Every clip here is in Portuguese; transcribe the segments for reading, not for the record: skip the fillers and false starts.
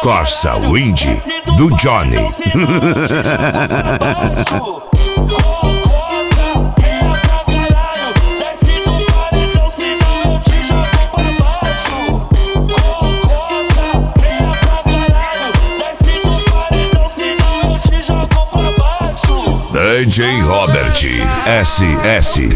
Distorça o indie do Johnny. DJ Robert SSS.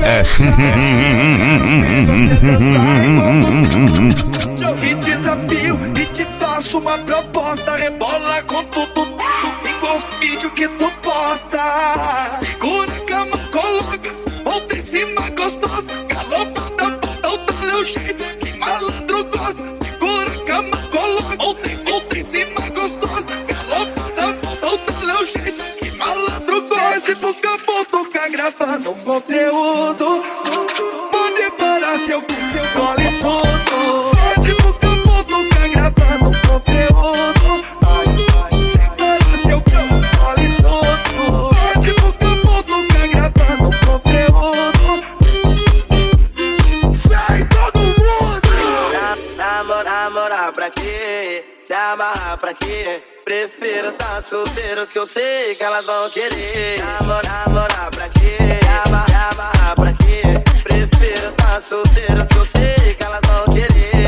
Te desafio e te faço uma proposta. Rebola com tudo, igual os vídeos que tu posta. Segura a cama, coloca outra em cima gostosa. Galopada, bota o teu jeito que malandro gosta. Segura a cama, coloca outra em cima gostosa. Galopada, bota o teu jeito que malandro gosta. Desce pro campo, toca gravando conteúdo. Pode parar seu cole tudo. Desce pro campo, toca gravando conteúdo. Para seu cole tudo. Desce pro campo, toca gravando conteúdo. Vem todo mundo! Namorar pra quê? Se amarrar pra quê? Prefiro tá solteiro que eu sei que elas vão querer. Namorar pra quê? Amarrar pra quê? Prefiro tá solteiro que eu sei que elas vão querer.